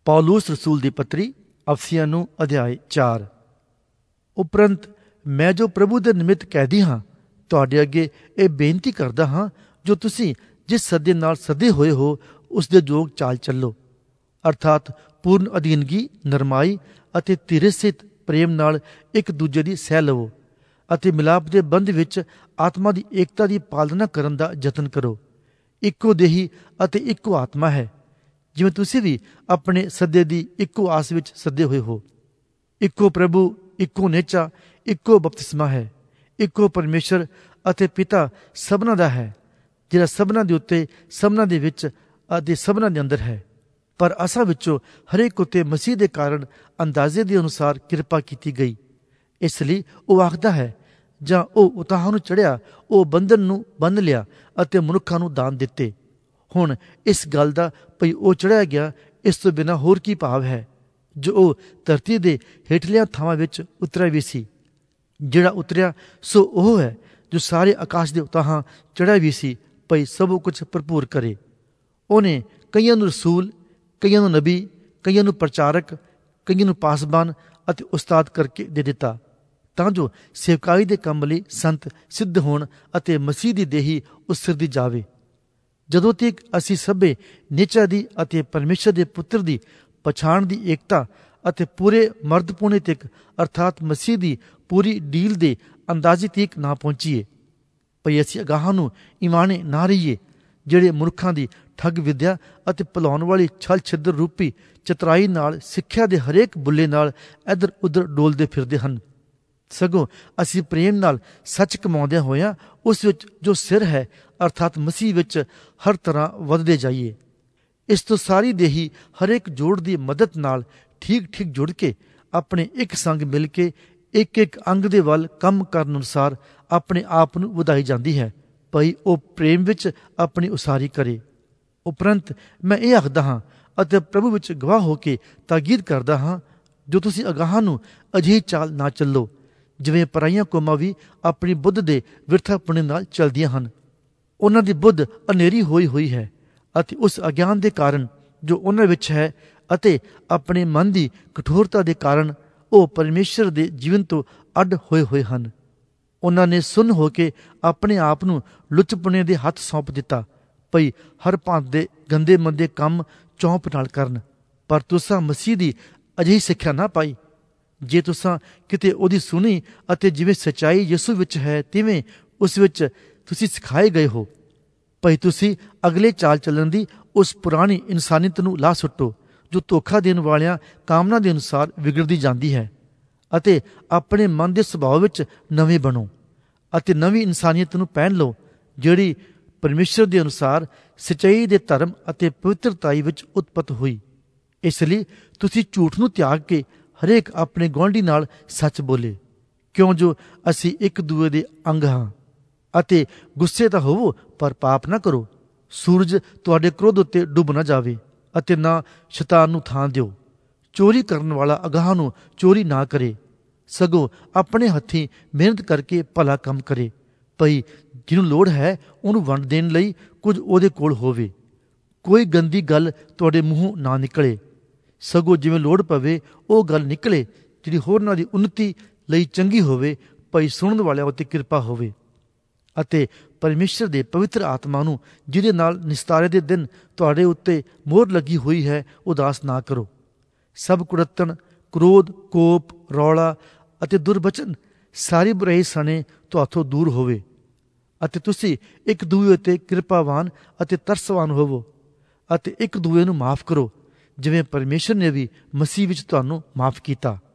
ਪੌਲੁਸ ਰਸੂਲ ਦੀ ਪੱਤਰੀ ਅਫਸੀਆਂ ਨੂੰ ਅਧਿਆਇ 4। ਉਪਰੰਤ ਮੈਂ ਜੋ ਪ੍ਰਭੂ ਦੇ ਨਿਮਿਤ ਕੈਦੀ ਹਾਂ, ਤੁਹਾਡੇ ਅੱਗੇ ਇਹ ਬੇਨਤੀ ਕਰਦਾ ਹਾਂ, ਜੋ ਤੁਸੀਂ ਜਿਸ ਸੱਦੇ ਨਾਲ ਸੱਦੇ ਹੋਏ ਹੋ ਉਸ ਦੇ ਯੋਗ ਚਾਲ ਚੱਲੋ, ਅਰਥਾਤ ਪੂਰਨ ਅਧੀਨਗੀ, ਨਰਮਾਈ ਅਤੇ ਧੀਰਜ ਸਹਿਤ ਪ੍ਰੇਮ ਨਾਲ ਇੱਕ ਦੂਜੇ ਦੀ ਸਹਿ ਲਵੋ ਅਤੇ ਮਿਲਾਪ ਦੇ ਬੰਧ ਵਿੱਚ ਆਤਮਾ ਦੀ ਏਕਤਾ ਦੀ ਪਾਲਣਾ ਕਰਨ ਦਾ ਯਤਨ ਕਰੋ। ਇੱਕੋ ਦੇਹੀ ਅਤੇ ਇੱਕੋ ਆਤਮਾ ਹੈ, ਜਿਵੇਂ ਤੁਸੀਂ ਵੀ ਆਪਣੇ ਸੱਦੇ ਦੀ ਇੱਕੋ ਆਸ ਵਿੱਚ ਸੱਦੇ ਹੋਏ ਹੋ। ਇੱਕੋ ਪ੍ਰਭੂ, ਇੱਕੋ ਨੇਚਾ, ਇੱਕੋ ਬਪਤਿਸਮਾ ਹੈ। ਇੱਕੋ ਪਰਮੇਸ਼ਰ ਅਤੇ ਪਿਤਾ ਸਭਨਾਂ ਦਾ ਹੈ, ਜਿਹੜਾ ਸਭਨਾਂ ਦੇ ਉੱਤੇ, ਸਭਨਾਂ ਦੇ ਵਿੱਚ ਅਤੇ ਸਭਨਾਂ ਦੇ ਅੰਦਰ ਹੈ। ਪਰ ਅਸਾਂ ਵਿੱਚੋਂ ਹਰੇਕ ਉੱਤੇ ਮਸੀਹ ਦੇ ਕਾਰਨ ਅੰਦਾਜ਼ੇ ਦੇ ਅਨੁਸਾਰ ਕਿਰਪਾ ਕੀਤੀ ਗਈ। ਇਸ ਲਈ ਉਹ ਆਖਦਾ ਹੈ, ਜਾਂ ਉਹ ਉਤਾਹਾਂ ਨੂੰ ਚੜ੍ਹਿਆ, ਉਹ ਬੰਧਨ ਨੂੰ ਬੰਨ੍ਹ ਲਿਆ ਅਤੇ ਮਨੁੱਖਾਂ ਨੂੰ ਦਾਨ ਦਿੱਤੇ। ਹੁਣ ਇਸ ਗੱਲ ਦਾ ਭਈ ਉਹ ਚੜ੍ਹਿਆ ਗਿਆ, ਇਸ ਤੋਂ ਬਿਨਾਂ ਹੋਰ ਕੀ ਭਾਵ ਹੈ, ਜੋ ਉਹ ਧਰਤੀ ਦੇ ਹੇਠਲੀਆਂ ਥਾਵਾਂ ਵਿੱਚ ਉਤਰਿਆ ਵੀ ਸੀ। ਜਿਹੜਾ ਉਤਰਿਆ ਸੋ ਉਹ ਹੈ ਜੋ ਸਾਰੇ ਆਕਾਸ਼ ਦੇ ਉਤਾਹਾਂ ਚੜ੍ਹਿਆ ਵੀ ਸੀ, ਭਈ ਸਭ ਕੁਝ ਭਰਪੂਰ ਕਰੇ। ਉਹਨੇ ਕਈਆਂ ਨੂੰ ਰਸੂਲ, ਕਈਆਂ ਨੂੰ ਨਬੀ, ਕਈਆਂ ਨੂੰ ਪ੍ਰਚਾਰਕ, ਕਈਆਂ ਨੂੰ ਪਾਸਬਾਨ ਅਤੇ ਉਸਤਾਦ ਕਰਕੇ ਦੇ ਦਿੱਤਾ, ਤਾਂ ਜੋ ਸੇਵਕਾਈ ਦੇ ਕੰਮ ਲਈ ਸੰਤ ਸਿੱਧ ਹੋਣ ਅਤੇ ਮਸੀਹ ਦੀ ਦੇਹੀ ਉਸਰਦੀ ਜਾਵੇ। ਜਦੋਂ ਤੱਕ ਅਸੀਂ ਸਭੇ ਨੇਚਾ ਦੀ ਅਤੇ ਪਰਮੇਸ਼ਰ ਦੇ ਪੁੱਤਰ ਦੀ ਪਛਾਣ ਦੀ ਏਕਤਾ ਅਤੇ ਪੂਰੇ ਮਰਦਪੂਣੇ ਤੱਕ, ਅਰਥਾਤ ਮਸੀਹ ਦੀ ਪੂਰੀ ਡੀਲ ਦੇ ਅੰਦਾਜ਼ੇ ਤੱਕ ਨਾ ਪਹੁੰਚੀਏ, ਭਈ ਅਸੀਂ ਅਗਾਹਾਂ ਨੂੰ ਇਮਾਣੇ ਨਾ ਰਹੀਏ, ਜਿਹੜੇ ਮਨੁੱਖਾਂ ਦੀ ਠੱਗ ਵਿਦਿਆ ਅਤੇ ਭੁਲਾਉਣ ਵਾਲੀ ਛਲ ਛਿੱਦਰ ਰੂਪੀ ਚਤਰਾਈ ਨਾਲ ਸਿੱਖਿਆ ਦੇ ਹਰੇਕ ਬੁੱਲੇ ਨਾਲ ਇੱਧਰ ਉੱਧਰ ਡੋਲਦੇ ਫਿਰਦੇ ਹਨ। ਸਗੋਂ ਅਸੀਂ ਪ੍ਰੇਮ ਨਾਲ ਸੱਚ ਕਮਾਉਂਦਿਆਂ ਹੋਇਆਂ ਉਸ ਵਿੱਚ ਜੋ ਸਿਰ ਹੈ, ਅਰਥਾਤ ਮਸੀਹ ਵਿੱਚ ਹਰ ਤਰ੍ਹਾਂ ਵੱਧਦੇ ਜਾਈਏ। ਇਸ ਤੋਂ ਸਾਰੀ ਦੇਹੀ ਹਰੇਕ ਜੋੜ ਦੀ ਮਦਦ ਨਾਲ ਠੀਕ ਠੀਕ ਜੁੜ ਕੇ ਆਪਣੇ ਇੱਕ ਸੰਗ ਮਿਲ ਕੇ ਇੱਕ ਇੱਕ ਅੰਗ ਦੇ ਵੱਲ ਕੰਮ ਕਰਨ ਅਨੁਸਾਰ ਆਪਣੇ ਆਪ ਨੂੰ ਵਧਾਈ ਜਾਂਦੀ ਹੈ, ਭਈ ਉਹ ਪ੍ਰੇਮ ਵਿੱਚ ਆਪਣੀ ਉਸਾਰੀ ਕਰੇ। ਉਪਰੰਤ ਮੈਂ ਇਹ ਆਖਦਾ ਹਾਂ ਅਤੇ ਪ੍ਰਭੂ ਵਿੱਚ ਗਵਾਹ ਹੋ ਕੇ ਤਾਕੀਦ ਕਰਦਾ ਹਾਂ, ਜੋ ਤੁਸੀਂ ਅਗਾਹਾਂ ਨੂੰ ਅਜਿਹੀ ਚਾਲ ਨਾ ਚੱਲੋ, ਜਿਵੇਂ ਪਰਾਈਆਂ ਕੌਮਾਂ ਵੀ ਆਪਣੀ ਬੁੱਧ ਦੇ ਵਿਰਥਾਪੁਣੇ ਨਾਲ ਚੱਲਦੀਆਂ ਹਨ। ਉਹਨਾਂ ਦੀ ਬੁੱਧ ਹਨੇਰੀ ਹੋਈ ਹੈ ਅਤੇ ਉਸ ਅਗਿਆਨ ਦੇ ਕਾਰਨ ਜੋ ਉਹਨਾਂ ਵਿੱਚ ਹੈ ਅਤੇ ਆਪਣੇ ਮਨ ਦੀ ਕਠੋਰਤਾ ਦੇ ਕਾਰਨ ਉਹ ਪਰਮੇਸ਼ਰ ਦੇ ਜੀਵਨ ਤੋਂ ਅੱਡ ਹੋਏ ਹਨ। ਉਹਨਾਂ ਨੇ ਸੁੰਨ ਹੋ ਕੇ ਆਪਣੇ ਆਪ ਨੂੰ ਲੁੱਚਪੁਣੇ ਦੇ ਹੱਥ ਸੌਂਪ ਦਿੱਤਾ, ਭਈ ਹਰ ਭਾਂਤ ਦੇ ਗੰਦੇ ਮੰਦੇ ਕੰਮ ਚੌਂਪ ਨਾਲ ਕਰਨ। ਪਰ ਤੁਸਾਂ ਮਸੀਹ ਦੀ ਅਜਿਹੀ ਸਿੱਖਿਆ ਨਾ ਪਾਈ। ਜੇ ਤੁਸਾਂ ਕਿਤੇ ਉਹਦੀ ਸੁਣੀ ਅਤੇ ਜਿਵੇਂ ਸੱਚਾਈ ਯਿਸੂ ਵਿੱਚ ਹੈ, ਤਿਵੇਂ ਉਸ ਵਿੱਚ ਤੁਸੀਂ ਸਿਖਾਏ ਗਏ ਹੋ, ਭਈ ਤੁਸੀਂ ਅਗਲੇ ਚਾਲ ਚੱਲਣ ਦੀ ਉਸ ਪੁਰਾਣੀ ਇਨਸਾਨੀਅਤ ਨੂੰ ਲਾ ਸੁੱਟੋ, ਜੋ ਧੋਖਾ ਦੇਣ ਵਾਲਿਆਂ ਕਾਮਨਾ ਦੇ ਅਨੁਸਾਰ ਵਿਗੜਦੀ ਜਾਂਦੀ ਹੈ, ਅਤੇ ਆਪਣੇ ਮਨ ਦੇ ਸੁਭਾਅ ਵਿੱਚ ਨਵੇਂ ਬਣੋ ਅਤੇ ਨਵੀਂ ਇਨਸਾਨੀਅਤ ਨੂੰ ਪਹਿਨ ਲਓ, ਜਿਹੜੀ ਪਰਮੇਸ਼ਰ ਦੇ ਅਨੁਸਾਰ ਸੱਚਾਈ ਦੇ ਧਰਮ ਅਤੇ ਪਵਿੱਤਰਤਾਈ ਵਿੱਚ ਉਤਪਤ ਹੋਈ। ਇਸ ਲਈ ਤੁਸੀਂ ਝੂਠ ਨੂੰ ਤਿਆਗ ਕੇ ਹਰੇਕ ਆਪਣੇ ਗੁਆਂਢੀ ਨਾਲ ਸੱਚ ਬੋਲੇ, ਕਿਉਂ ਜੋ ਅਸੀਂ ਇੱਕ ਦੂਏ ਦੇ ਅੰਗ ਹਾਂ। ਅਤੇ ਗੁੱਸੇ ਤਾਂ ਹੋਵੋ, ਪਰ ਪਾਪ ਨਾ ਕਰੋ। ਸੂਰਜ ਤੁਹਾਡੇ ਕ੍ਰੋਧ ਉੱਤੇ ਡੁੱਬ ਨਾ ਜਾਵੇ ਅਤੇ ਨਾ ਸ਼ੈਤਾਨ ਨੂੰ ਥਾਂ ਦਿਓ। ਚੋਰੀ ਕਰਨ ਵਾਲਾ ਅਗਾਹਾਂ ਨੂੰ ਚੋਰੀ ਨਾ ਕਰੇ, ਸਗੋਂ ਆਪਣੇ ਹੱਥੀਂ ਮਿਹਨਤ ਕਰਕੇ ਭਲਾ ਕੰਮ ਕਰੇ, ਭਈ ਜਿਹਨੂੰ ਲੋੜ ਹੈ ਉਹਨੂੰ ਵੰਡ ਦੇਣ ਲਈ ਕੁਝ ਉਹਦੇ ਕੋਲ ਹੋਵੇ। ਕੋਈ ਗੰਦੀ ਗੱਲ ਤੁਹਾਡੇ ਮੂੰਹੋਂ ਨਾ ਨਿਕਲੇ, ਸਗੋਂ ਜਿਵੇਂ ਲੋੜ ਪਵੇ ਉਹ ਗੱਲ ਨਿਕਲੇ, ਜਿਹੜੀ ਹੋਰਨਾਂ ਦੀ ਉੱਨਤੀ ਲਈ ਚੰਗੀ ਹੋਵੇ, ਭਈ ਸੁਣਨ ਵਾਲਿਆਂ ਉੱਤੇ ਕਿਰਪਾ ਹੋਵੇ। ਅਤੇ ਪਰਮੇਸ਼ਰ ਦੇ ਪਵਿੱਤਰ ਆਤਮਾ ਨੂੰ, ਜਿਹਦੇ ਨਾਲ ਨਿਸਤਾਰੇ ਦੇ ਦਿਨ ਤੁਹਾਡੇ ਉੱਤੇ ਮੋਹਰ ਲੱਗੀ ਹੋਈ ਹੈ, ਉਦਾਸ ਨਾ ਕਰੋ। ਸਭ ਕੁੜੱਤਣ, ਕ੍ਰੋਧ, ਕੋਪ, ਰੌਲਾ ਅਤੇ ਦੁਰਬਚਨ ਸਾਰੀ ਬੁਰਾਈ ਸਣੇ ਤੁਹਾਥੋਂ ਦੂਰ ਹੋਵੇ, ਅਤੇ ਤੁਸੀਂ ਇੱਕ ਦੂਜੇ ਉੱਤੇ ਕਿਰਪਾਵਾਨ ਅਤੇ ਤਰਸਵਾਨ ਹੋਵੋ, ਅਤੇ ਇੱਕ ਦੂਜੇ ਨੂੰ ਮਾਫ ਕਰੋ, ਜਿਵੇਂ ਪਰਮੇਸ਼ਰ ਨੇ ਵੀ ਮਸੀਹ ਵਿੱਚ ਤੁਹਾਨੂੰ ਮਾਫ ਕੀਤਾ।